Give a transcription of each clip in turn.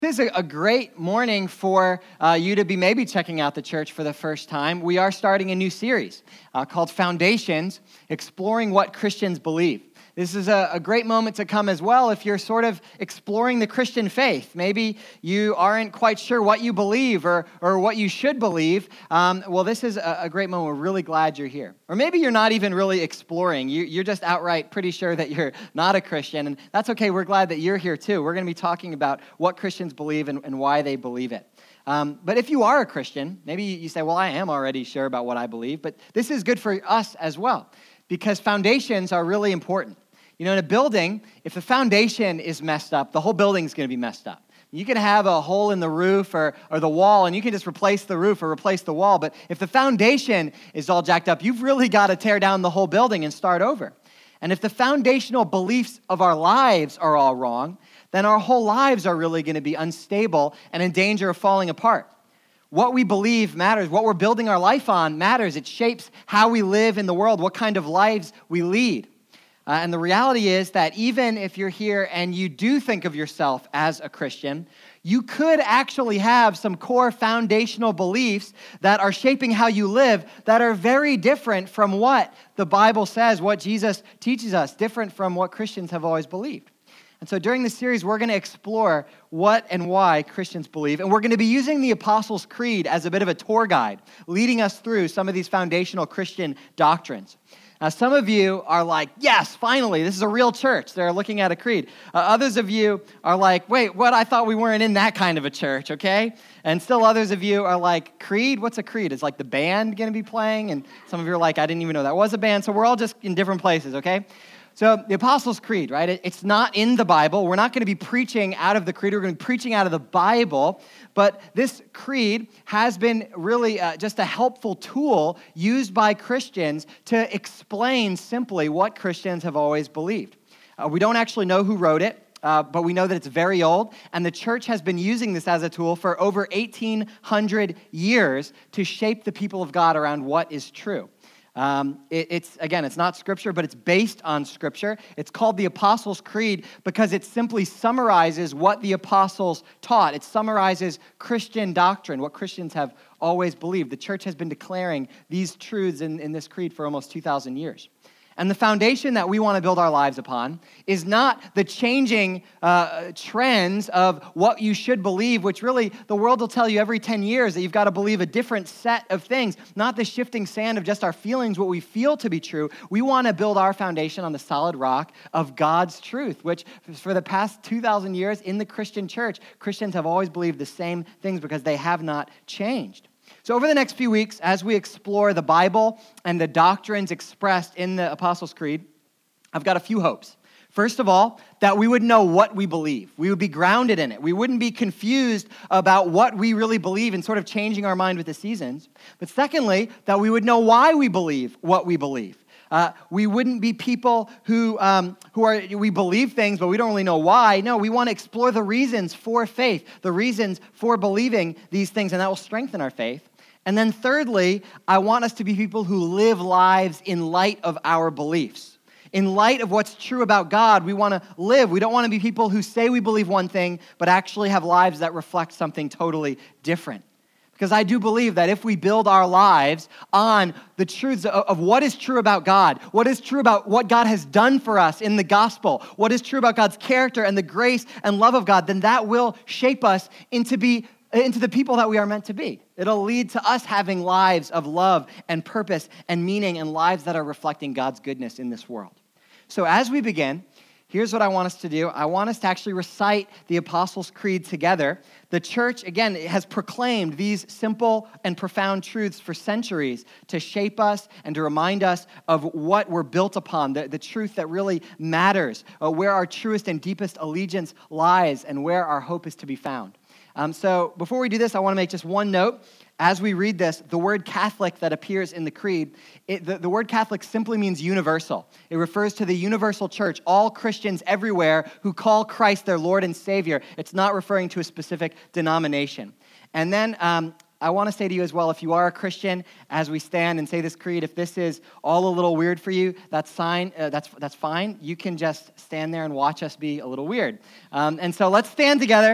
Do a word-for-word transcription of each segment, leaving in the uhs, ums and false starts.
This is a, a great morning for uh, you to be maybe checking out the church for the first time. We are starting a new series uh, called Foundations, Exploring What Christians Believe. This is a, a great moment to come as well if you're sort of exploring the Christian faith. Maybe you aren't quite sure what you believe or, or what you should believe. Um, well, this is a, a great moment. We're really glad you're here. Or maybe you're not even really exploring. You, you're just outright pretty sure that you're not a Christian, and that's okay. We're glad that you're here too. We're going to be talking about what Christians believe and, and why they believe it. Um, but if you are a Christian, maybe you say, well, I am already sure about what I believe, but this is good for us as well, because foundations are really important. You know, in a building, if the foundation is messed up, the whole building's going to be messed up. You can have a hole in the roof or, or the wall, and you can just replace the roof or replace the wall. But if the foundation is all jacked up, you've really got to tear down the whole building and start over. And if the foundational beliefs of our lives are all wrong, then our whole lives are really going to be unstable and in danger of falling apart. What we believe matters. What we're building our life on matters. It shapes how we live in the world, what kind of lives we lead. Uh, and the reality is that even if you're here and you do think of yourself as a Christian, you could actually have some core foundational beliefs that are shaping how you live that are very different from what the Bible says, what Jesus teaches us, different from what Christians have always believed. And so during this series, we're going to explore what and why Christians believe. And we're going to be using the Apostles' Creed as a bit of a tour guide, leading us through some of these foundational Christian doctrines. Now, some of you are like, yes, finally, this is a real church. They're looking at a creed. Uh, others of you are like, wait, what? I thought we weren't in that kind of a church, okay? And still others of you are like, creed? What's a creed? Is like the band going to be playing? And some of you are like, I didn't even know that was a band. So we're all just in different places, okay? So the Apostles' Creed, right? It's not in the Bible. We're not going to be preaching out of the creed. We're going to be preaching out of the Bible. But this creed has been really uh, just a helpful tool used by Christians to explain simply what Christians have always believed. Uh, we don't actually know who wrote it, uh, but we know that it's very old. And the church has been using this as a tool for over eighteen hundred years to shape the people of God around what is true. Um, it, it's, again, it's not Scripture, but it's based on Scripture. It's called the Apostles' Creed because it simply summarizes what the apostles taught. It summarizes Christian doctrine, what Christians have always believed. The church has been declaring these truths in, in this creed for almost two thousand years. And the foundation that we want to build our lives upon is not the changing uh, trends of what you should believe, which really the world will tell you every ten years that you've got to believe a different set of things, not the shifting sand of just our feelings, what we feel to be true. We want to build our foundation on the solid rock of God's truth, which for the past two thousand years in the Christian church, Christians have always believed the same things because they have not changed. So over the next few weeks, as we explore the Bible and the doctrines expressed in the Apostles' Creed, I've got a few hopes. First of all, that we would know what we believe. We would be grounded in it. We wouldn't be confused about what we really believe and sort of changing our mind with the seasons. But secondly, that we would know why we believe what we believe. Uh, we wouldn't be people who um, who are we believe things, but we don't really know why. No, we want to explore the reasons for faith, the reasons for believing these things, and that will strengthen our faith. And then thirdly, I want us to be people who live lives in light of our beliefs. In light of what's true about God, we want to live. We don't want to be people who say we believe one thing, but actually have lives that reflect something totally different. Because I do believe that if we build our lives on the truths of, of what is true about God, what is true about what God has done for us in the gospel, what is true about God's character and the grace and love of God, then that will shape us into be into the people that we are meant to be. It'll lead to us having lives of love and purpose and meaning and lives that are reflecting God's goodness in this world. So as we begin, here's what I want us to do. I want us to actually recite the Apostles' Creed together. The church, again, has proclaimed these simple and profound truths for centuries to shape us and to remind us of what we're built upon, the, the truth that really matters, uh, where our truest and deepest allegiance lies, and where our hope is to be found. Um, so before we do this, I want to make just one note. As we read this, the word Catholic that appears in the creed, it, the, the word Catholic simply means universal. It refers to the universal church, all Christians everywhere who call Christ their Lord and Savior. It's not referring to a specific denomination. And then um, I want to say to you as well, if you are a Christian, as we stand and say this creed, if this is all a little weird for you, that's fine. Uh, that's that's fine. You can just stand there and watch us be a little weird. Um, and so let's stand together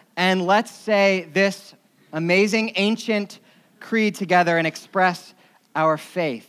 and let's say this amazing ancient creed together and express our faith.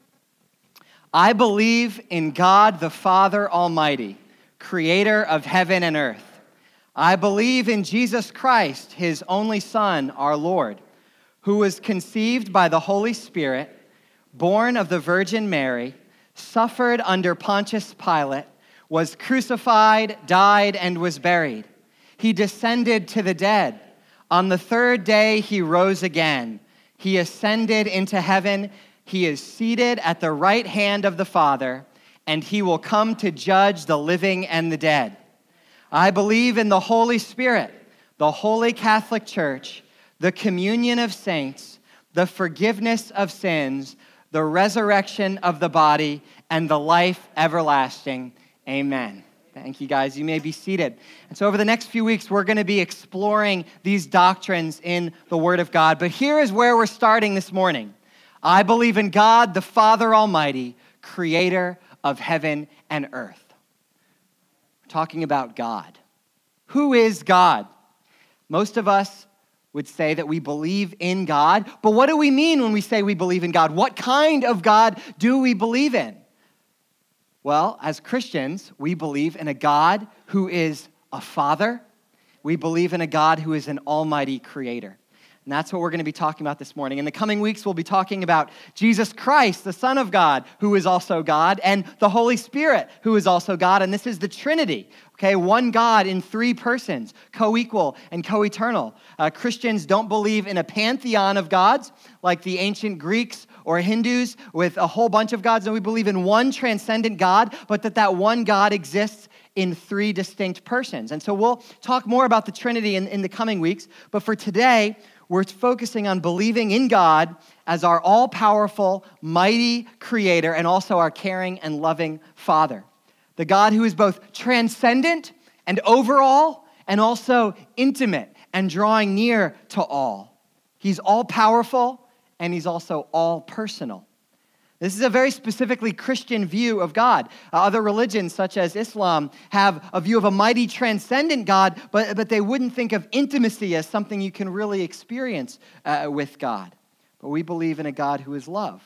I believe in God the Father Almighty, creator of heaven and earth. I believe in Jesus Christ, his only Son, our Lord, who was conceived by the Holy Spirit, born of the Virgin Mary, suffered under Pontius Pilate, was crucified, died, and was buried. He descended to the dead. On the third day, he rose again. He ascended into heaven. He is seated at the right hand of the Father, and he will come to judge the living and the dead. I believe in the Holy Spirit, the Holy Catholic Church, the communion of saints, the forgiveness of sins, the resurrection of the body, and the life everlasting. Amen. Thank you, guys. You may be seated. And so over the next few weeks, we're going to be exploring these doctrines in the Word of God. But here is where we're starting this morning. I believe in God, the Father Almighty, creator of heaven and earth. We're talking about God. Who is God? Most of us would say that we believe in God. But what do we mean when we say we believe in God? What kind of God do we believe in? Well, as Christians, we believe in a God who is a father. We believe in a God who is an almighty creator. And that's what we're going to be talking about this morning. In the coming weeks, we'll be talking about Jesus Christ, the Son of God, who is also God, and the Holy Spirit, who is also God. And this is the Trinity, okay? One God in three persons, co-equal and co-eternal. Uh, Christians don't believe in a pantheon of gods like the ancient Greeks or Hindus with a whole bunch of gods. No, we believe in one transcendent God, but that that one God exists in three distinct persons. And so we'll talk more about the Trinity in, in the coming weeks. But for today, we're focusing on believing in God as our all-powerful, mighty creator and also our caring and loving Father. The God who is both transcendent and overall and also intimate and drawing near to all. He's all-powerful and he's also all-personal. This is a very specifically Christian view of God. Uh, other religions, such as Islam, have a view of a mighty transcendent God, but, but they wouldn't think of intimacy as something you can really experience uh, with God. But we believe in a God who is love.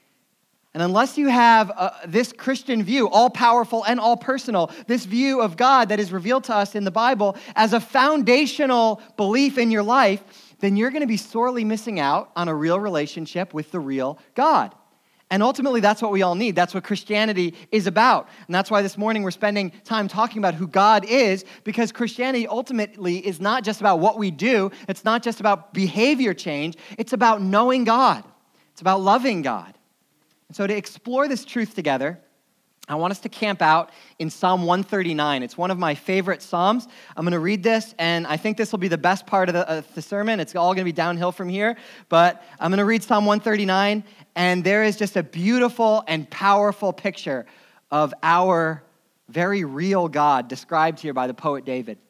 And unless you have uh, this Christian view, all-powerful and all-personal, this view of God that is revealed to us in the Bible as a foundational belief in your life, then you're going to be sorely missing out on a real relationship with the real God. And ultimately, that's what we all need. That's what Christianity is about. And that's why this morning we're spending time talking about who God is, because Christianity ultimately is not just about what we do. It's not just about behavior change. It's about knowing God. It's about loving God. And so to explore this truth together, I want us to camp out in Psalm one thirty-nine. It's one of my favorite Psalms. I'm going to read this, and I think this will be the best part of the, of the sermon. It's all going to be downhill from here, but I'm going to read Psalm one thirty-nine, and there is just a beautiful and powerful picture of our very real God described here by the poet David.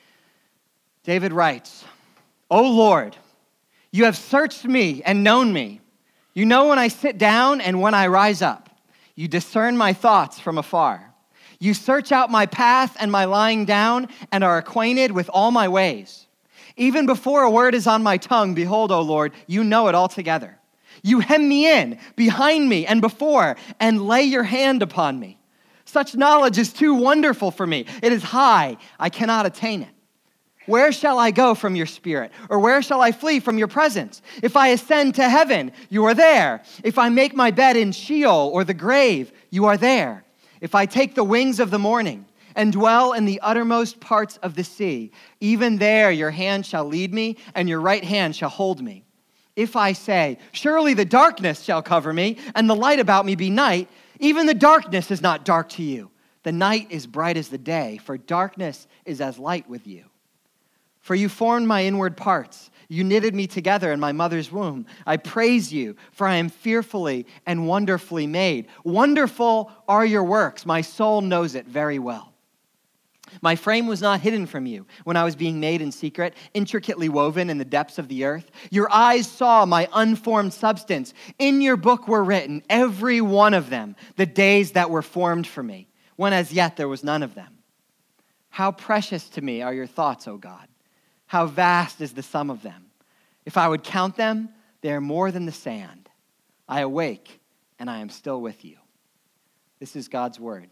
David writes, "O Lord, you have searched me and known me. You know when I sit down and when I rise up. You discern my thoughts from afar. You search out my path and my lying down and are acquainted with all my ways. Even before a word is on my tongue, behold, O Lord, you know it altogether. You hem me in, behind me, and before, and lay your hand upon me. Such knowledge is too wonderful for me. It is high. I cannot attain it. Where shall I go from your spirit? Or where shall I flee from your presence? If I ascend to heaven, you are there. If I make my bed in Sheol or the grave, you are there. If I take the wings of the morning and dwell in the uttermost parts of the sea, even there your hand shall lead me and your right hand shall hold me. If I say, surely the darkness shall cover me and the light about me be night, even the darkness is not dark to you. The night is bright as the day, for darkness is as light with you. For you formed my inward parts. You knitted me together in my mother's womb. I praise you, for I am fearfully and wonderfully made. Wonderful are your works. My soul knows it very well. My frame was not hidden from you when I was being made in secret, intricately woven in the depths of the earth. Your eyes saw my unformed substance. In your book were written, every one of them, the days that were formed for me, when as yet there was none of them. How precious to me are your thoughts, O God. how vast is the sum of them. If I would count them, they are more than the sand. I awake, and I am still with you. This is God's word.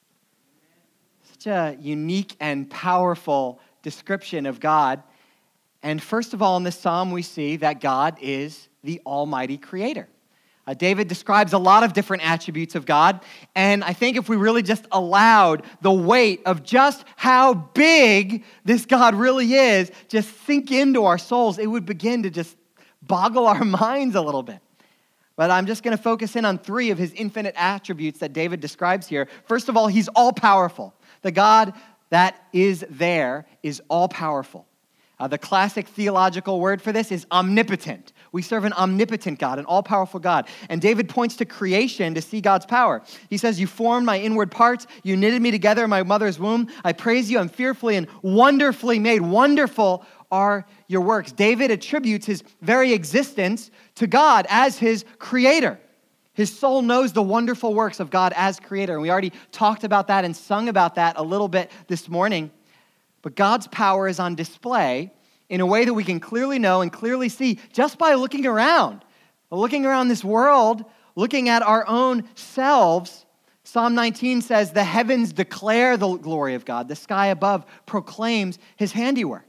Such a unique and powerful description of God. And first of all, in this psalm, we see that God is the almighty creator. Uh, David describes a lot of different attributes of God, and I think if we really just allowed the weight of just how big this God really is just sink into our souls, it would begin to just boggle our minds a little bit. But I'm just going to focus in on three of his infinite attributes that David describes here. First of all, he's all-powerful. The God that is there is all-powerful. Uh, the classic theological word for this is omnipotent. We serve an omnipotent God, an all-powerful God. And David points to creation to see God's power. He says, you formed my inward parts. You knitted me together in my mother's womb. I praise you. I'm fearfully and wonderfully made. Wonderful are your works. David attributes his very existence to God as his creator. His soul knows the wonderful works of God as creator. And we already talked about that and sung about that a little bit this morning. But God's power is on display in a way that we can clearly know and clearly see just by looking around. Looking around this world, looking at our own selves. Psalm nineteen says, the heavens declare the glory of God. The sky above proclaims his handiwork.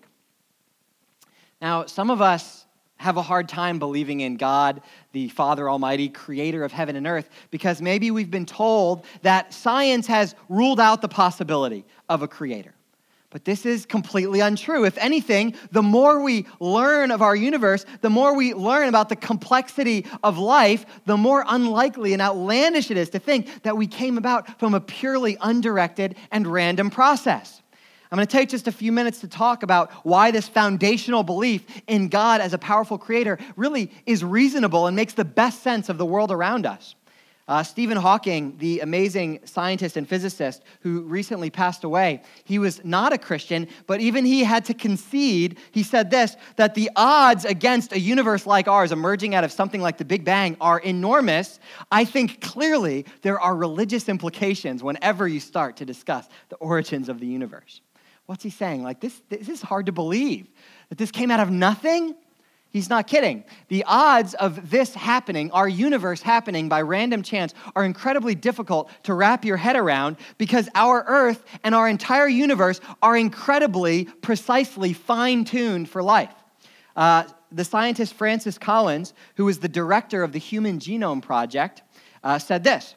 Now, some of us have a hard time believing in God, the Father Almighty, creator of heaven and earth, because maybe we've been told that science has ruled out the possibility of a creator. But this is completely untrue. If anything, the more we learn of our universe, the more we learn about the complexity of life, the more unlikely and outlandish it is to think that we came about from a purely undirected and random process. I'm going to take just a few minutes to talk about why this foundational belief in God as a powerful creator really is reasonable and makes the best sense of the world around us. Uh, Stephen Hawking, the amazing scientist and physicist who recently passed away, he was not a Christian, but even he had to concede, he said this, that the odds against a universe like ours emerging out of something like the Big Bang are enormous. I think clearly there are religious implications whenever you start to discuss the origins of the universe. What's he saying? Like, this, this is hard to believe, that this came out of nothing? He's not kidding. The odds of this happening, our universe happening by random chance, are incredibly difficult to wrap your head around because our Earth and our entire universe are incredibly, precisely fine-tuned for life. Uh, the scientist Francis Collins, who is the director of the Human Genome Project, uh, said this,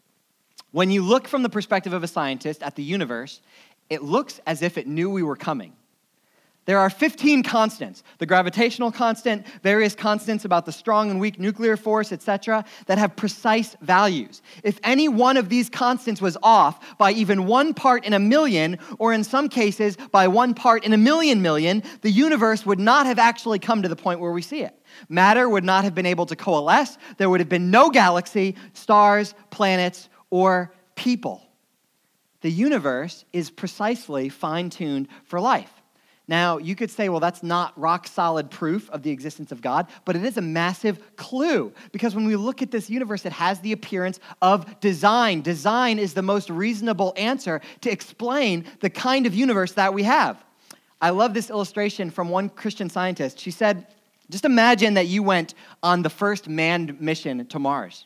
when you look from the perspective of a scientist at the universe, it looks as if it knew we were coming. There are fifteen constants, the gravitational constant, various constants about the strong and weak nuclear force, et cetera, that have precise values. If any one of these constants was off by even one part in a million, or in some cases by one part in a million million, the universe would not have actually come to the point where we see it. Matter would not have been able to coalesce. There would have been no galaxy, stars, planets, or people. The universe is precisely fine-tuned for life. Now, you could say, well, that's not rock-solid proof of the existence of God, but it is a massive clue, because when we look at this universe, it has the appearance of design. Design is the most reasonable answer to explain the kind of universe that we have. I love this illustration from one Christian scientist. She said, just imagine that you went on the first manned mission to Mars.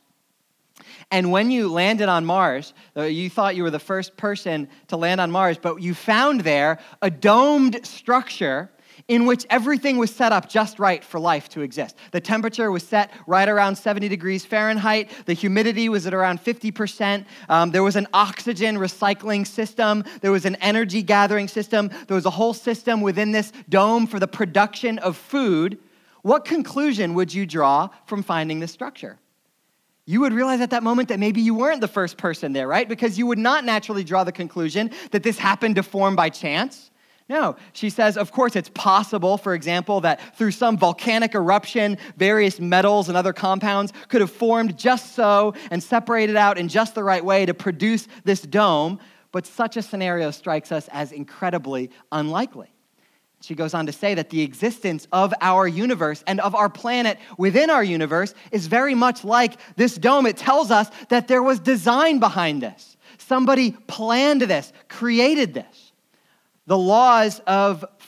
And when you landed on Mars, you thought you were the first person to land on Mars, but you found there a domed structure in which everything was set up just right for life to exist. The temperature was set right around seventy degrees Fahrenheit. The humidity was at around fifty percent. Um, there was an oxygen recycling system. There was an energy gathering system. There was a whole system within this dome for the production of food. What conclusion would you draw from finding this structure? You would realize at that moment that maybe you weren't the first person there, right? Because you would not naturally draw the conclusion that this happened to form by chance. No, she says, of course, it's possible, for example, that through some volcanic eruption, various metals and other compounds could have formed just so and separated out in just the right way to produce this dome, but such a scenario strikes us as incredibly unlikely. She goes on to say that the existence of our universe and of our planet within our universe is very much like this dome. It tells us that there was design behind this. Somebody planned this, created this. The laws of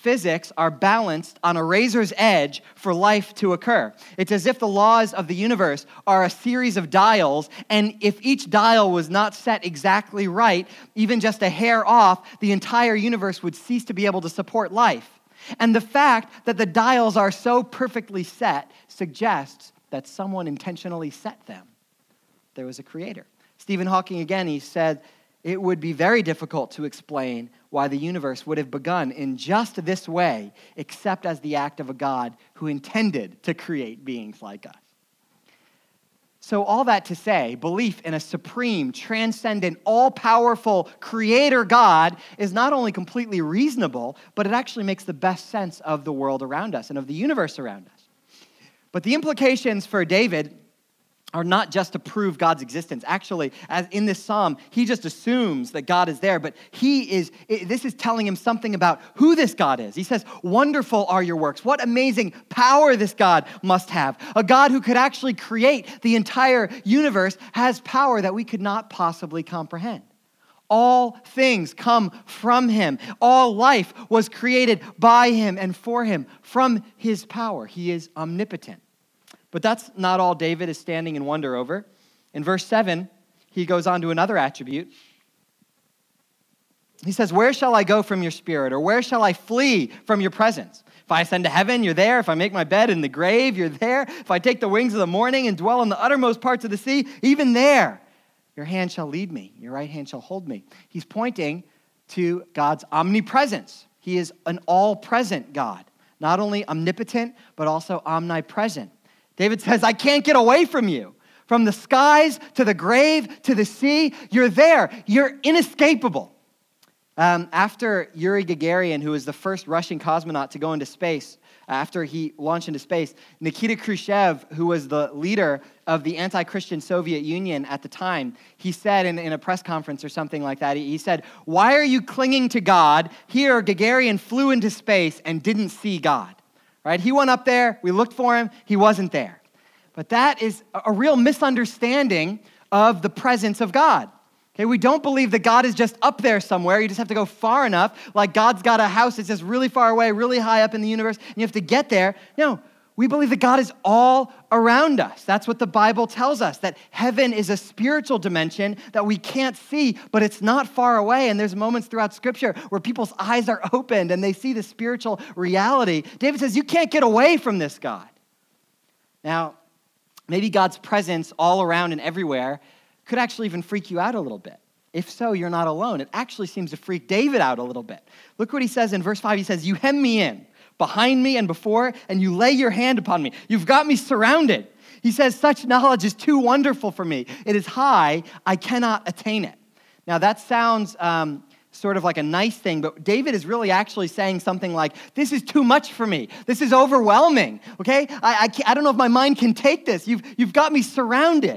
physics are balanced on a razor's edge for life to occur. It's as if the laws of the universe are a series of dials, and if each dial was not set exactly right, even just a hair off, the entire universe would cease to be able to support life. And the fact that the dials are so perfectly set suggests that someone intentionally set them. There was a creator. Stephen Hawking, again, he said, it would be very difficult to explain why the universe would have begun in just this way, except as the act of a God who intended to create beings like us. So all that to say, belief in a supreme, transcendent, all-powerful creator God is not only completely reasonable, but it actually makes the best sense of the world around us and of the universe around us. But the implications for David are not just to prove God's existence. Actually, as in this psalm, he just assumes that God is there, but he is, this is telling him something about who this God is. He says, wonderful are your works. What amazing power this God must have. A God who could actually create the entire universe has power that we could not possibly comprehend. All things come from him. All life was created by him and for him from his power. He is omnipotent. But that's not all David is standing in wonder over. In verse seven, he goes on to another attribute. He says, where shall I go from your spirit? Or where shall I flee from your presence? If I ascend to heaven, you're there. If I make my bed in the grave, you're there. If I take the wings of the morning and dwell in the uttermost parts of the sea, even there, your hand shall lead me. Your right hand shall hold me. He's pointing to God's omnipresence. He is an all-present God. Not only omnipotent, but also omnipresent. David says, I can't get away from you. From the skies to the grave to the sea, you're there. You're inescapable. Um, after Yuri Gagarin, who was the first Russian cosmonaut to go into space, after he launched into space, Nikita Khrushchev, who was the leader of the anti-Christian Soviet Union at the time, he said in, in a press conference or something like that, he said, why are you clinging to God? Here, Gagarin flew into space and didn't see God. Right? He went up there, we looked for him, he wasn't there. But that is a real misunderstanding of the presence of God. Okay, we don't believe that God is just up there somewhere. You just have to go far enough, like God's got a house that's just really far away, really high up in the universe, and you have to get there. No, we believe that God is all around us. That's what the Bible tells us, that heaven is a spiritual dimension that we can't see, but it's not far away. And there's moments throughout Scripture where people's eyes are opened and they see the spiritual reality. David says, you can't get away from this God. Now, maybe God's presence all around and everywhere could actually even freak you out a little bit. If so, you're not alone. It actually seems to freak David out a little bit. Look what he says in verse five. He says, you hem me in, behind me and before, and you lay your hand upon me. You've got me surrounded. He says, such knowledge is too wonderful for me. It is high, I cannot attain it. Now that sounds um, sort of like a nice thing, but David is really actually saying something like, this is too much for me. This is overwhelming, okay? I, I, can't, I don't know if my mind can take this. You've, you've got me surrounded.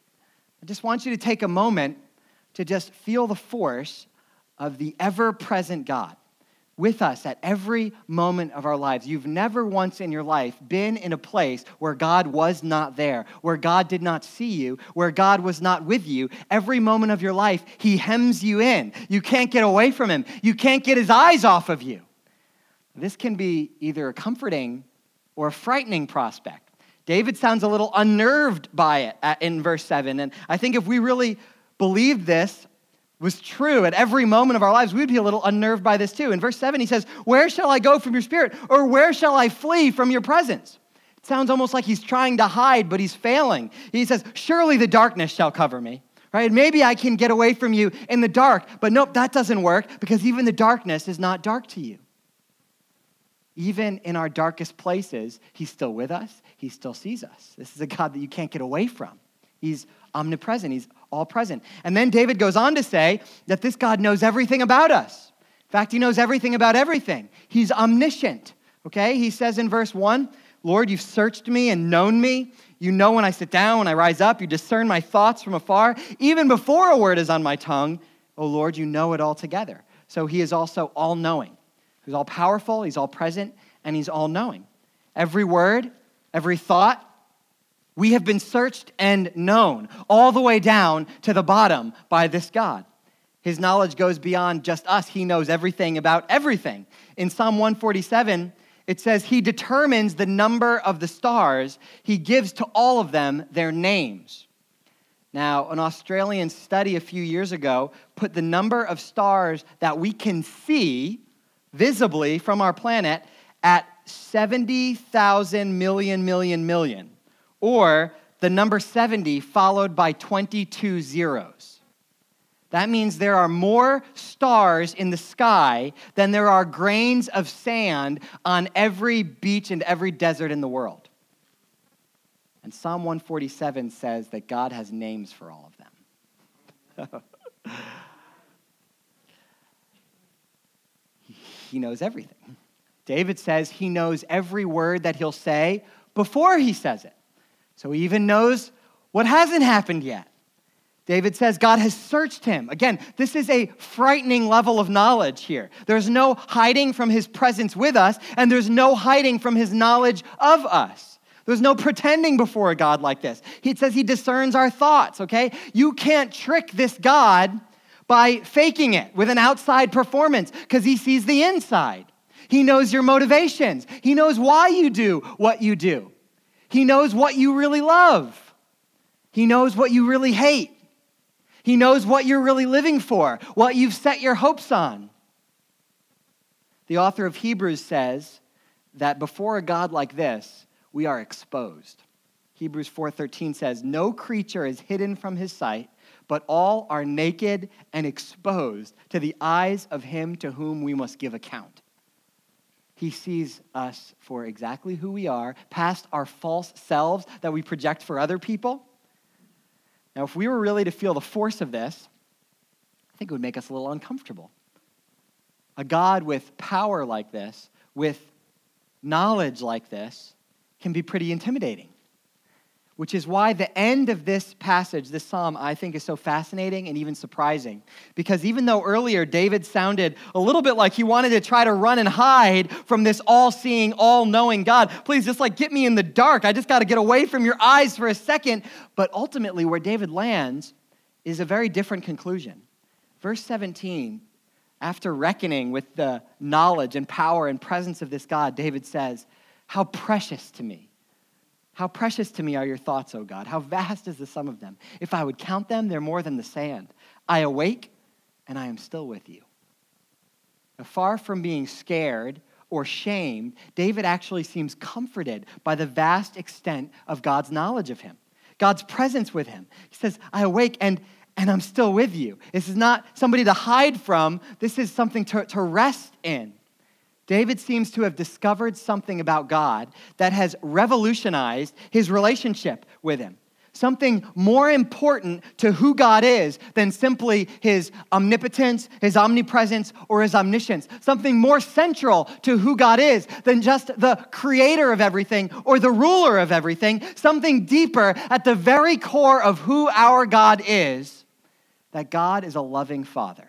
I just want you to take a moment to just feel the force of the ever-present God with us at every moment of our lives. You've never once in your life been in a place where God was not there, where God did not see you, where God was not with you. Every moment of your life, he hems you in. You can't get away from him. You can't get his eyes off of you. This can be either a comforting or a frightening prospect. David sounds a little unnerved by it in verse seven, and I think if we really believed this was true at every moment of our lives, we'd be a little unnerved by this too. In verse seven, he says, where shall I go from your spirit? Or where shall I flee from your presence? It sounds almost like he's trying to hide, but he's failing. He says, surely the darkness shall cover me. Right? Maybe I can get away from you in the dark, but nope, that doesn't work because even the darkness is not dark to you. Even in our darkest places, he's still with us. He still sees us. This is a God that you can't get away from. He's omnipresent. He's all present. And then David goes on to say that this God knows everything about us. In fact, he knows everything about everything. He's omniscient. Okay? He says in verse one, Lord, you've searched me and known me. You know when I sit down, when I rise up. You discern my thoughts from afar. Even before a word is on my tongue, oh Lord, you know it all together. So he is also all-knowing. He's all-powerful, he's all-present, and he's all-knowing. Every word, every thought, we have been searched and known all the way down to the bottom by this God. His knowledge goes beyond just us. He knows everything about everything. In Psalm one forty-seven, it says, he determines the number of the stars. He gives to all of them their names. Now, an Australian study a few years ago put the number of stars that we can see visibly from our planet at seventy thousand million, million, million, or the number seventy followed by twenty-two zeros. That means there are more stars in the sky than there are grains of sand on every beach and every desert in the world. And Psalm one forty-seven says that God has names for all of them. He knows everything. David says he knows every word that he'll say before he says it. So he even knows what hasn't happened yet. David says God has searched him. Again, this is a frightening level of knowledge here. There's no hiding from his presence with us, and there's no hiding from his knowledge of us. There's no pretending before a God like this. He says he discerns our thoughts, okay? You can't trick this God by faking it with an outside performance because he sees the inside. He knows your motivations. He knows why you do what you do. He knows what you really love. He knows what you really hate. He knows what you're really living for, what you've set your hopes on. The author of Hebrews says that before a God like this, we are exposed. Hebrews four thirteen says, no creature is hidden from his sight, but all are naked and exposed to the eyes of him to whom we must give account. He sees us for exactly who we are, past our false selves that we project for other people. Now, if we were really to feel the force of this, I think it would make us a little uncomfortable. A God with power like this, with knowledge like this, can be pretty intimidating. Which is why the end of this passage, this psalm, I think is so fascinating and even surprising. Because even though earlier David sounded a little bit like he wanted to try to run and hide from this all-seeing, all-knowing God. Please just like get me in the dark. I just got to get away from your eyes for a second. But ultimately where David lands is a very different conclusion. Verse seventeen, after reckoning with the knowledge and power and presence of this God, David says, how precious to me. How precious to me are your thoughts, O God. How vast is the sum of them. If I would count them, they're more than the sand. I awake, and I am still with you. Now, far from being scared or shamed, David actually seems comforted by the vast extent of God's knowledge of him, God's presence with him. He says, I awake, and, and I'm still with you. This is not somebody to hide from. This is something to, to rest in. David seems to have discovered something about God that has revolutionized his relationship with him. Something more important to who God is than simply his omnipotence, his omnipresence, or his omniscience. Something more central to who God is than just the creator of everything or the ruler of everything. Something deeper at the very core of who our God is, that God is a loving Father.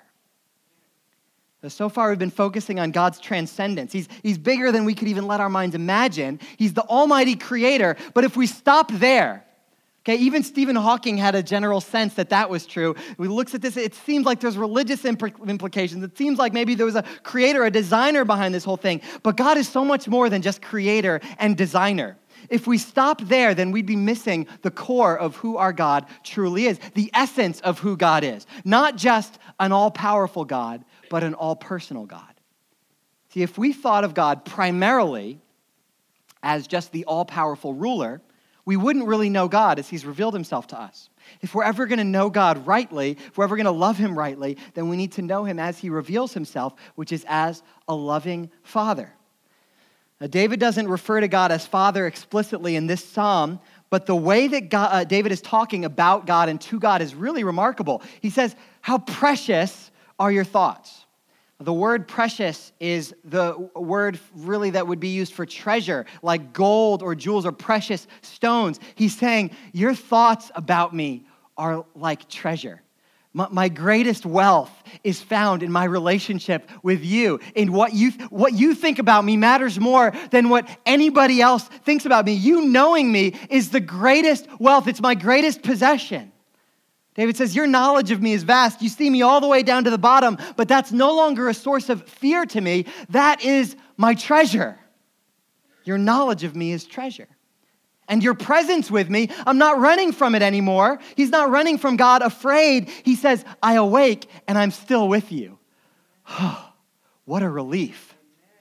So far, we've been focusing on God's transcendence. He's, he's bigger than we could even let our minds imagine. He's the almighty creator. But if we stop there, okay, even Stephen Hawking had a general sense that that was true. When he looks at this, it seems like there's religious impl- implications. It seems like maybe there was a creator, a designer behind this whole thing. But God is so much more than just creator and designer. If we stop there, then we'd be missing the core of who our God truly is, the essence of who God is. Not just an all-powerful God, but an all-personal God. See, if we thought of God primarily as just the all-powerful ruler, we wouldn't really know God as he's revealed himself to us. If we're ever going to know God rightly, if we're ever going to love him rightly, then we need to know him as he reveals himself, which is as a loving Father. Now, David doesn't refer to God as Father explicitly in this psalm, but the way that God, uh, David is talking about God and to God is really remarkable. He says, how precious are your thoughts? The word precious is the word really that would be used for treasure, like gold or jewels or precious stones. He's saying, your thoughts about me are like treasure. My, my greatest wealth is found in my relationship with you. And what you, what you think about me matters more than what anybody else thinks about me. You knowing me is the greatest wealth. It's my greatest possession. David says, your knowledge of me is vast. You see me all the way down to the bottom, but that's no longer a source of fear to me. That is my treasure. Your knowledge of me is treasure. And your presence with me, I'm not running from it anymore. He's not running from God afraid. He says, I awake and I'm still with you. What a relief.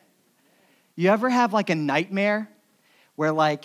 You ever have like a nightmare where like,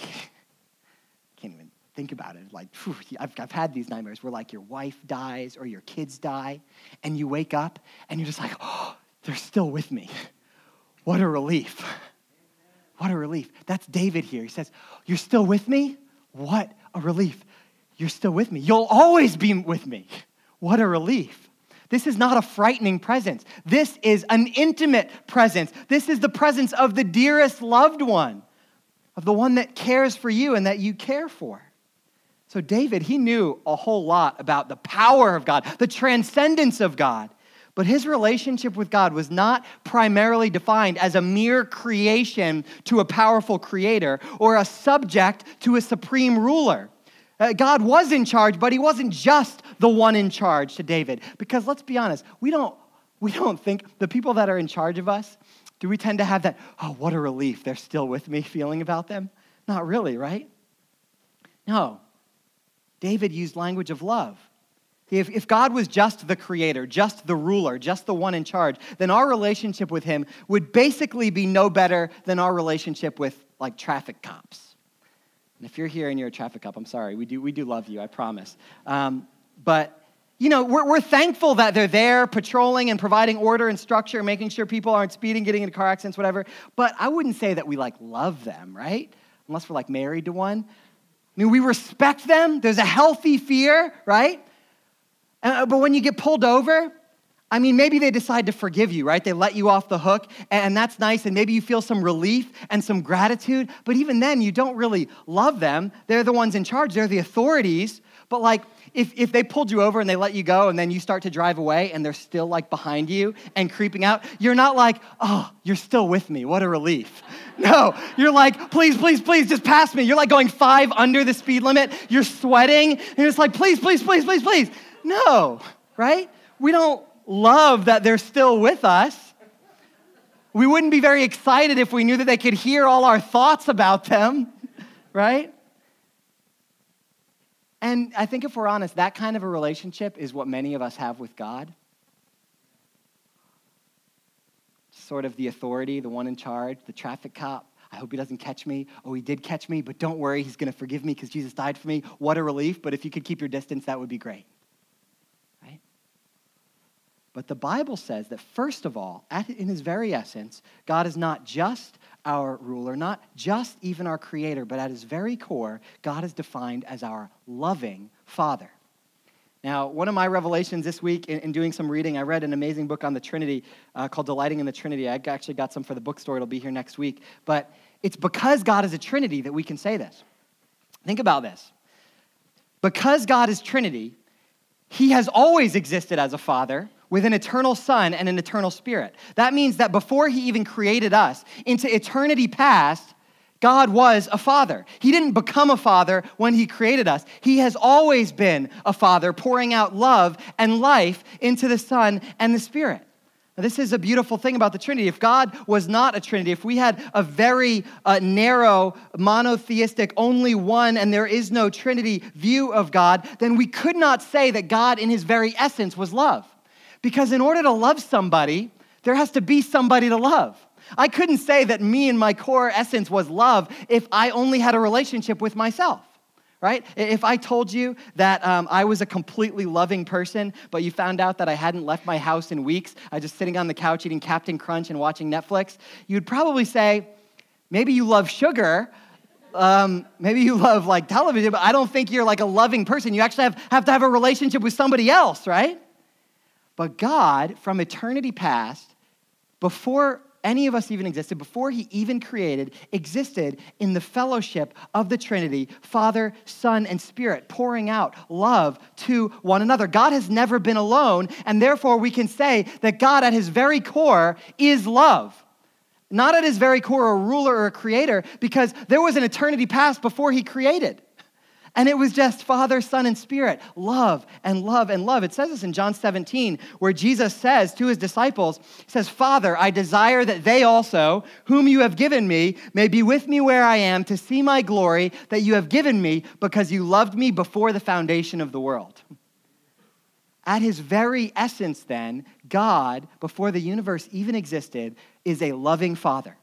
can't even think about it. Like, whew, I've, I've had these nightmares where like your wife dies or your kids die and you wake up and you're just like, oh, they're still with me. What a relief. What a relief. That's David here. He says, you're still with me? What a relief. You're still with me. You'll always be with me. What a relief. This is not a frightening presence. This is an intimate presence. This is the presence of the dearest loved one, of the one that cares for you and that you care for. So David, he knew a whole lot about the power of God, the transcendence of God. But his relationship with God was not primarily defined as a mere creation to a powerful creator or a subject to a supreme ruler. Uh, God was in charge, but he wasn't just the one in charge to David. Because let's be honest, we don't, we don't think the people that are in charge of us, do we tend to have that, oh, what a relief, they're still with me feeling about them? Not really, right? No. David used language of love. If, if God was just the creator, just the ruler, just the one in charge, then our relationship with him would basically be no better than our relationship with like traffic cops. And if you're here and you're a traffic cop, I'm sorry, we do we do love you, I promise. Um, but, you know, we're, we're thankful that they're there patrolling and providing order and structure, making sure people aren't speeding, getting into car accidents, whatever. But I wouldn't say that we like love them, right? Unless we're like married to one. I mean, we respect them. There's a healthy fear, right? Uh, but when you get pulled over, I mean, maybe they decide to forgive you, right? They let you off the hook, and that's nice, and maybe you feel some relief and some gratitude, but even then, you don't really love them. They're the ones in charge. They're the authorities. But like, if, if they pulled you over and they let you go, and then you start to drive away, and they're still like behind you and creeping out, you're not like, oh, you're still with me. What a relief. No, you're like, please, please, please, just pass me. You're like going five under the speed limit. You're sweating, and it's like, please, please, please, please, please. No, right? We don't love that they're still with us. We wouldn't be very excited if we knew that they could hear all our thoughts about them, right? And I think if we're honest, that kind of a relationship is what many of us have with God. Sort of the authority, the one in charge, the traffic cop. I hope he doesn't catch me. Oh, he did catch me, but don't worry, he's going to forgive me because Jesus died for me. What a relief, but if you could keep your distance, that would be great. But the Bible says that first of all, at, in his very essence, God is not just our ruler, not just even our creator, but at his very core, God is defined as our loving Father. Now, one of my revelations this week in, in doing some reading, I read an amazing book on the Trinity uh, called Delighting in the Trinity. I actually got some for the bookstore. It'll be here next week. But it's because God is a Trinity that we can say this. Think about this. Because God is Trinity, he has always existed as a Father, with an eternal Son and an eternal Spirit. That means that before he even created us, into eternity past, God was a Father. He didn't become a Father when he created us. He has always been a Father, pouring out love and life into the Son and the Spirit. Now, this is a beautiful thing about the Trinity. If God was not a Trinity, if we had a very uh, narrow, monotheistic, only one, and there is no Trinity view of God, then we could not say that God in his very essence was love. Because in order to love somebody, there has to be somebody to love. I couldn't say that me and my core essence was love if I only had a relationship with myself, right? If I told you that um, I was a completely loving person, but you found out that I hadn't left my house in weeks, I was just sitting on the couch eating Captain Crunch and watching Netflix, you'd probably say, maybe you love sugar, um, maybe you love like television, but I don't think you're like a loving person. You actually have, have to have a relationship with somebody else, right? But God, from eternity past, before any of us even existed, before he even created, existed in the fellowship of the Trinity, Father, Son, and Spirit, pouring out love to one another. God has never been alone, and therefore we can say that God at his very core is love. Not at his very core a ruler or a creator, because there was an eternity past before he created. And it was just Father, Son, and Spirit. Love and love and love. It says this in John seventeen, where Jesus says to his disciples, he says, Father, I desire that they also, whom you have given me, may be with me where I am to see my glory that you have given me because you loved me before the foundation of the world. At his very essence then, God, before the universe even existed, is a loving Father.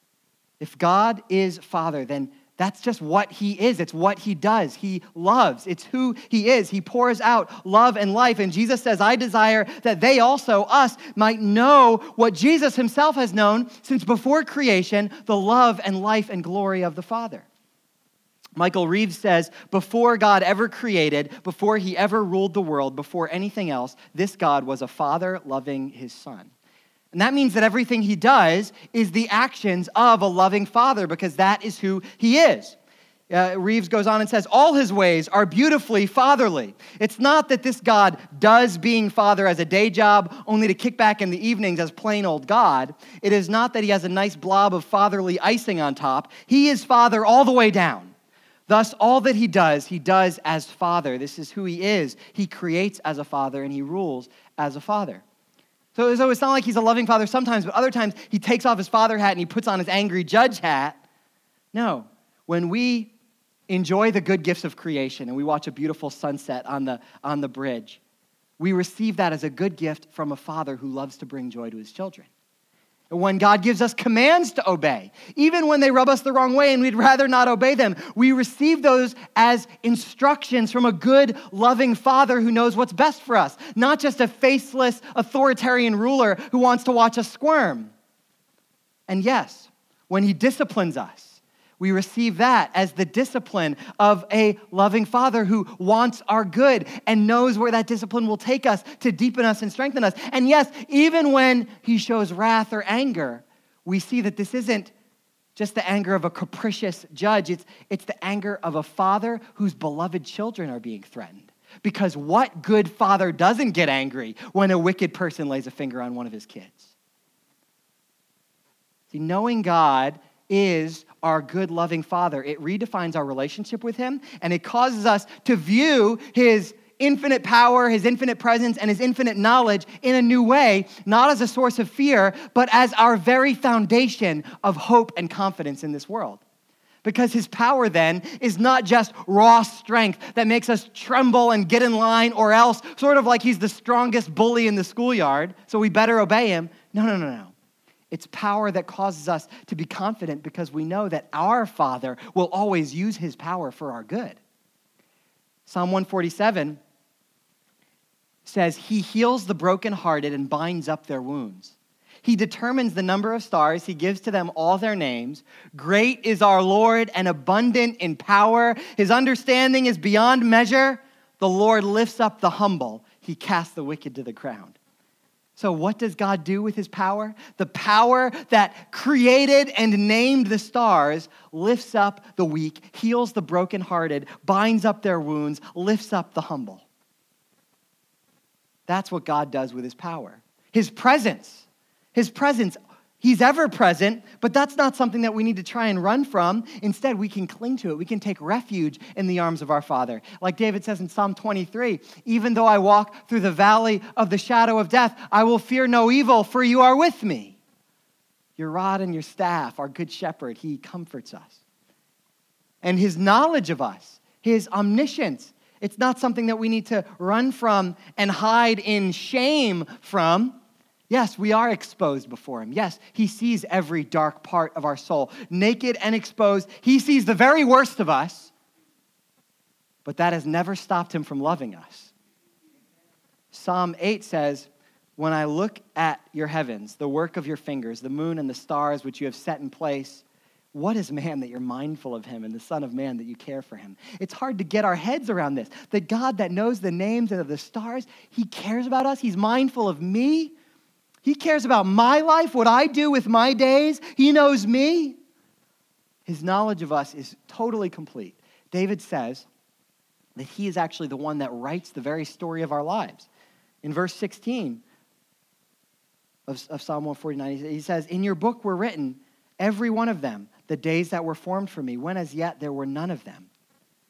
If God is Father, then that's just what he is. It's what he does. He loves. It's who he is. He pours out love and life. And Jesus says, I desire that they also, us, might know what Jesus himself has known since before creation, the love and life and glory of the Father. Michael Reeves says, before God ever created, before he ever ruled the world, before anything else, this God was a father loving his son. And that means that everything he does is the actions of a loving father because that is who he is. Uh, Reeves goes on and says, all his ways are beautifully fatherly. It's not that this God does being father as a day job only to kick back in the evenings as plain old God. It is not that he has a nice blob of fatherly icing on top. He is father all the way down. Thus, all that he does, he does as father. This is who he is. He creates as a father and he rules as a father. So, so it's not like he's a loving father sometimes, but other times he takes off his father hat and he puts on his angry judge hat. No, when we enjoy the good gifts of creation and we watch a beautiful sunset on the, on the bridge, we receive that as a good gift from a father who loves to bring joy to his children. And when God gives us commands to obey, even when they rub us the wrong way and we'd rather not obey them, we receive those as instructions from a good, loving father who knows what's best for us, not just a faceless, authoritarian ruler who wants to watch us squirm. And yes, when he disciplines us, we receive that as the discipline of a loving father who wants our good and knows where that discipline will take us to deepen us and strengthen us. And yes, even when he shows wrath or anger, we see that this isn't just the anger of a capricious judge. It's, it's the anger of a father whose beloved children are being threatened. Because what good father doesn't get angry when a wicked person lays a finger on one of his kids? See, knowing God is our good, loving Father. It redefines our relationship with him, and it causes us to view his infinite power, his infinite presence, and his infinite knowledge in a new way, not as a source of fear, but as our very foundation of hope and confidence in this world. Because his power then is not just raw strength that makes us tremble and get in line or else, sort of like he's the strongest bully in the schoolyard, so we better obey him. No, no, no, no. It's power that causes us to be confident because we know that our Father will always use his power for our good. Psalm one forty-seven says, he heals the brokenhearted and binds up their wounds. He determines the number of stars. He gives to them all their names. Great is our Lord and abundant in power. His understanding is beyond measure. The Lord lifts up the humble. He casts the wicked to the ground. So what does God do with his power? The power that created and named the stars lifts up the weak, heals the brokenhearted, binds up their wounds, lifts up the humble. That's what God does with his power. His presence, his presence, he's ever present, but that's not something that we need to try and run from. Instead, we can cling to it. We can take refuge in the arms of our Father. Like David says in Psalm twenty-three, even though I walk through the valley of the shadow of death, I will fear no evil, for you are with me. Your rod and your staff, our good shepherd, he comforts us. And his knowledge of us, his omniscience, it's not something that we need to run from and hide in shame from. Yes, we are exposed before him. Yes, he sees every dark part of our soul. Naked and exposed, he sees the very worst of us, but that has never stopped him from loving us. Psalm eight says, when I look at your heavens, the work of your fingers, the moon and the stars which you have set in place, what is man that you're mindful of him and the son of man that you care for him? It's hard to get our heads around this. The God that knows the names of the stars, he cares about us. He's mindful of me. He cares about my life, what I do with my days. He knows me. His knowledge of us is totally complete. David says that he is actually the one that writes the very story of our lives. In verse sixteen of, of Psalm one forty-nine, he says, in your book were written, every one of them, the days that were formed for me, when as yet there were none of them.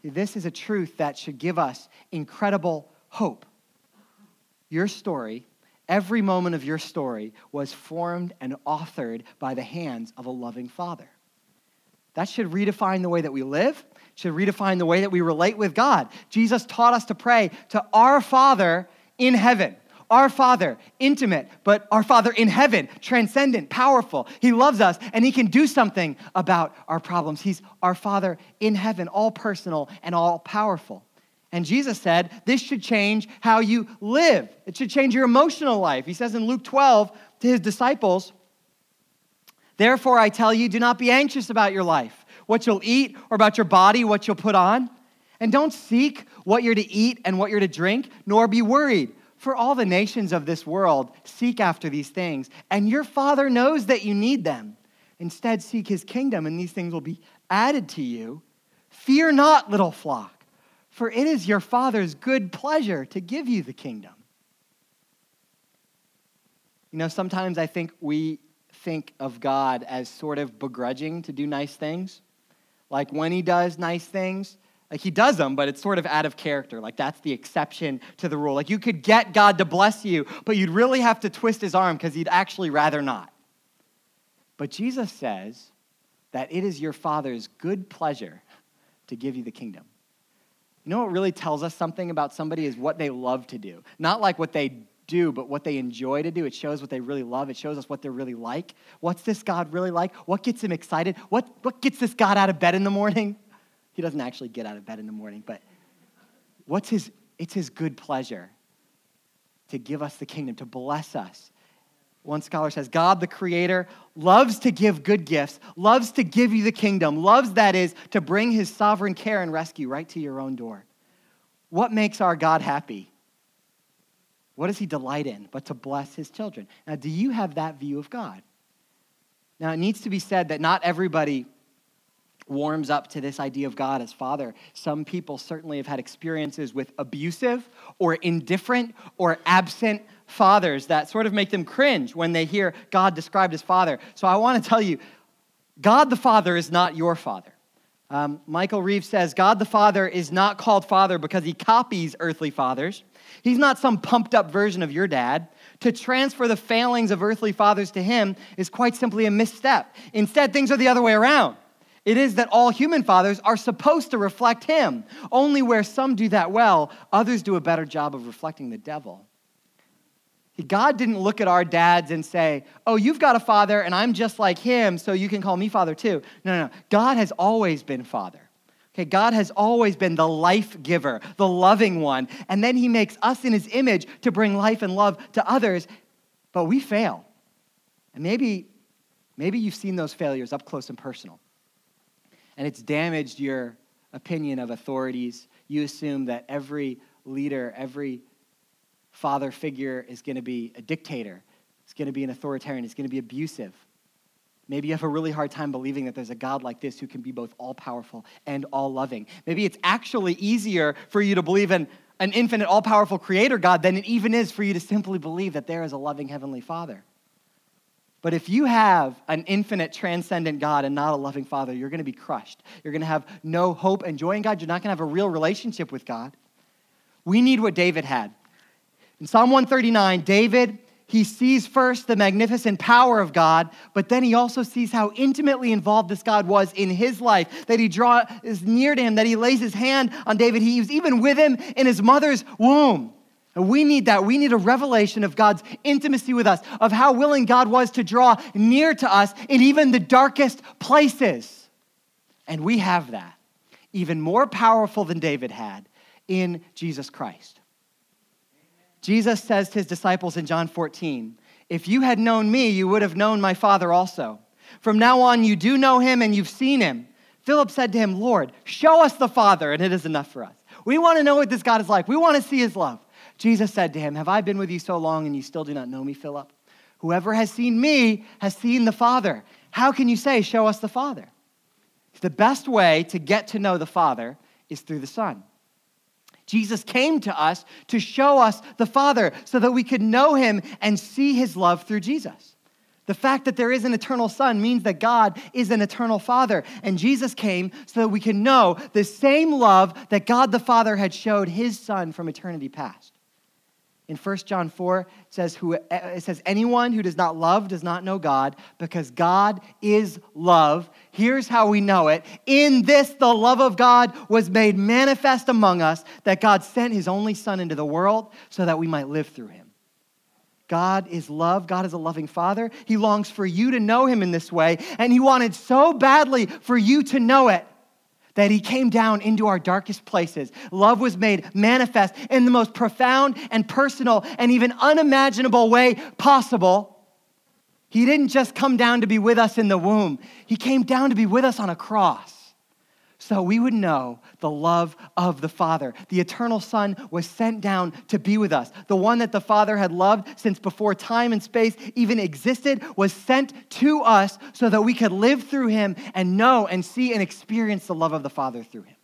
This is a truth that should give us incredible hope. Your story, every moment of your story, was formed and authored by the hands of a loving Father. That should redefine the way that we live, should redefine the way that we relate with God. Jesus taught us to pray to our Father in heaven. Our Father, intimate, but our Father in heaven, transcendent, powerful. He loves us, and he can do something about our problems. He's our Father in heaven, all personal and all powerful. And Jesus said, this should change how you live. It should change your emotional life. He says in Luke twelve to his disciples, therefore I tell you, do not be anxious about your life, what you'll eat, or about your body, what you'll put on. And don't seek what you're to eat and what you're to drink, nor be worried. For all the nations of this world seek after these things, and your Father knows that you need them. Instead, seek his kingdom, and these things will be added to you. Fear not, little flock, for it is your Father's good pleasure to give you the kingdom. You know, sometimes I think we think of God as sort of begrudging to do nice things. Like when he does nice things, like he does them, but it's sort of out of character. Like that's the exception to the rule. Like you could get God to bless you, but you'd really have to twist his arm because he'd actually rather not. But Jesus says that it is your Father's good pleasure to give you the kingdom. You know what really tells us something about somebody is what they love to do. Not like what they do, but what they enjoy to do. It shows what they really love. It shows us what they're really like. What's this God really like? What gets him excited? What, what gets this God out of bed in the morning? He doesn't actually get out of bed in the morning, but what's his, it's his good pleasure to give us the kingdom, to bless us. One scholar says, God, the creator, loves to give good gifts, loves to give you the kingdom, loves, that is, to bring his sovereign care and rescue right to your own door. What makes our God happy? What does he delight in but to bless his children? Now, do you have that view of God? Now, it needs to be said that not everybody warms up to this idea of God as Father. Some people certainly have had experiences with abusive or indifferent or absent fathers that sort of make them cringe when they hear God described as Father. So I want to tell you, God the Father is not your Father. Um, Michael Reeves says, God the Father is not called Father because he copies earthly fathers. He's not some pumped up version of your dad. To transfer the failings of earthly fathers to him is quite simply a misstep. Instead, things are the other way around. It is that all human fathers are supposed to reflect him. Only where some do that well, others do a better job of reflecting the devil. God didn't look at our dads and say, oh, you've got a father and I'm just like him, so you can call me father too. No, no, no. God has always been Father. Okay, God has always been the life giver, the loving one. And then he makes us in his image to bring life and love to others, but we fail. And maybe, maybe you've seen those failures up close and personal. And it's damaged your opinion of authorities. You assume that every leader, every father figure is going to be a dictator. It's going to be an authoritarian. It's going to be abusive. Maybe you have a really hard time believing that there's a God like this who can be both all-powerful and all-loving. Maybe it's actually easier for you to believe in an infinite, all-powerful creator God than it even is for you to simply believe that there is a loving heavenly Father. But if you have an infinite, transcendent God and not a loving Father, you're going to be crushed. You're going to have no hope and joy in God. You're not going to have a real relationship with God. We need what David had. In Psalm one thirty-nine, David, he sees first the magnificent power of God, but then he also sees how intimately involved this God was in his life, that he draw, is near to him, that he lays his hand on David. He was even with him in his mother's womb. And we need that. We need a revelation of God's intimacy with us, of how willing God was to draw near to us in even the darkest places. And we have that, even more powerful than David had, in Jesus Christ. Jesus says to his disciples in John fourteen, if you had known me, you would have known my Father also. From now on, you do know him and you've seen him. Philip said to him, Lord, show us the Father, and it is enough for us. We want to know what this God is like. We want to see his love. Jesus said to him, have I been with you so long and you still do not know me, Philip? Whoever has seen me has seen the Father. How can you say, show us the Father? The best way to get to know the Father is through the Son. Jesus came to us to show us the Father so that we could know him and see his love through Jesus. The fact that there is an eternal Son means that God is an eternal Father. And Jesus came so that we can know the same love that God the Father had showed his Son from eternity past. In First John four, it says, who, it says, anyone who does not love does not know God, because God is love. Here's how we know it. In this, the love of God was made manifest among us, that God sent his only Son into the world so that we might live through him. God is love. God is a loving Father. He longs for you to know him in this way, and he wanted so badly for you to know it that he came down into our darkest places. Love was made manifest in the most profound and personal and even unimaginable way possible. He didn't just come down to be with us in the womb. He came down to be with us on a cross, so we would know the love of the Father. The eternal Son was sent down to be with us. The one that the Father had loved since before time and space even existed was sent to us so that we could live through him and know and see and experience the love of the Father through him.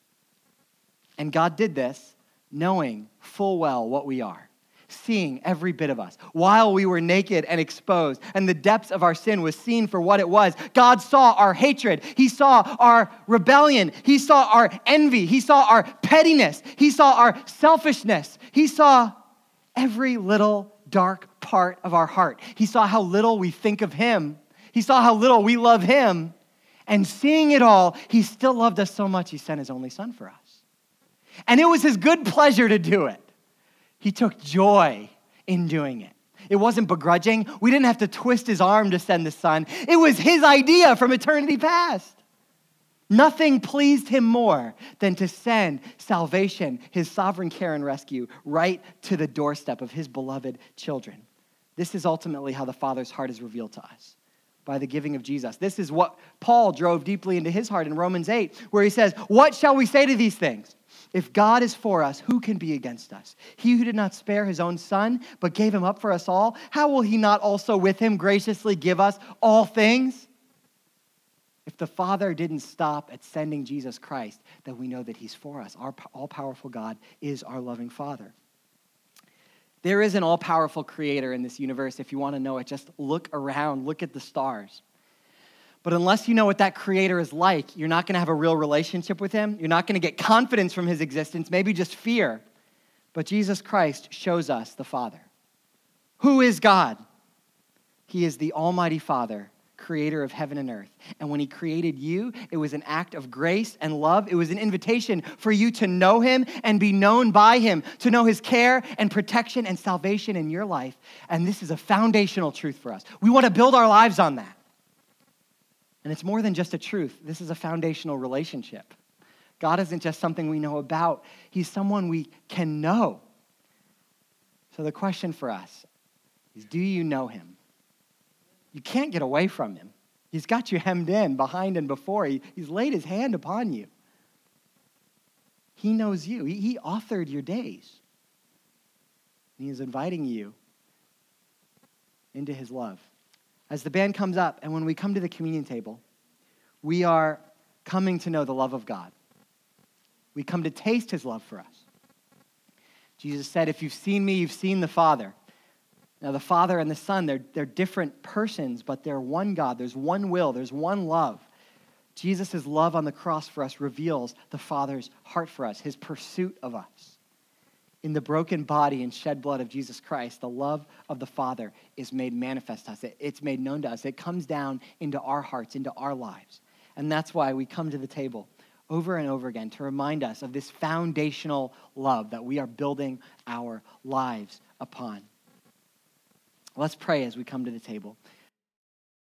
And God did this knowing full well what we are, seeing every bit of us. While we were naked and exposed, and the depths of our sin was seen for what it was, God saw our hatred. He saw our rebellion. He saw our envy. He saw our pettiness. He saw our selfishness. He saw every little dark part of our heart. He saw how little we think of him. He saw how little we love him. And seeing it all, he still loved us so much, he sent his only Son for us. And it was his good pleasure to do it. He took joy in doing it. It wasn't begrudging. We didn't have to twist his arm to send the Son. It was his idea from eternity past. Nothing pleased him more than to send salvation, his sovereign care and rescue, right to the doorstep of his beloved children. This is ultimately how the Father's heart is revealed to us, by the giving of Jesus. This is what Paul drove deeply into his heart in Romans eight, where he says, what shall we say to these things? If God is for us, who can be against us? He who did not spare his own Son, but gave him up for us all, how will he not also with him graciously give us all things? If the Father didn't stop at sending Jesus Christ, then we know that he's for us. Our all-powerful God is our loving Father. There is an all-powerful creator in this universe. If you want to know it, just look around, look at the stars. But unless you know what that creator is like, you're not going to have a real relationship with him. You're not going to get confidence from his existence, maybe just fear. But Jesus Christ shows us the Father. Who is God? He is the Almighty Father, creator of heaven and earth. And when he created you, it was an act of grace and love. It was an invitation for you to know him and be known by him, to know his care and protection and salvation in your life. And this is a foundational truth for us. We want to build our lives on that. And it's more than just a truth. This is a foundational relationship. God isn't just something we know about. He's someone we can know. So the question for us is, do you know him? You can't get away from him. He's got you hemmed in, behind and before. He, he's laid his hand upon you. He knows you. He, he authored your days. And he is inviting you into his love. As the band comes up, and when we come to the communion table, we are coming to know the love of God. We come to taste his love for us. Jesus said, if you've seen me, you've seen the Father. Now, the Father and the Son, they're, they're different persons, but they're one God. There's one will. There's one love. Jesus' love on the cross for us reveals the Father's heart for us, his pursuit of us. In the broken body and shed blood of Jesus Christ, the love of the Father is made manifest to us. It's made known to us. It comes down into our hearts, into our lives. And that's why we come to the table over and over again to remind us of this foundational love that we are building our lives upon. Let's pray as we come to the table.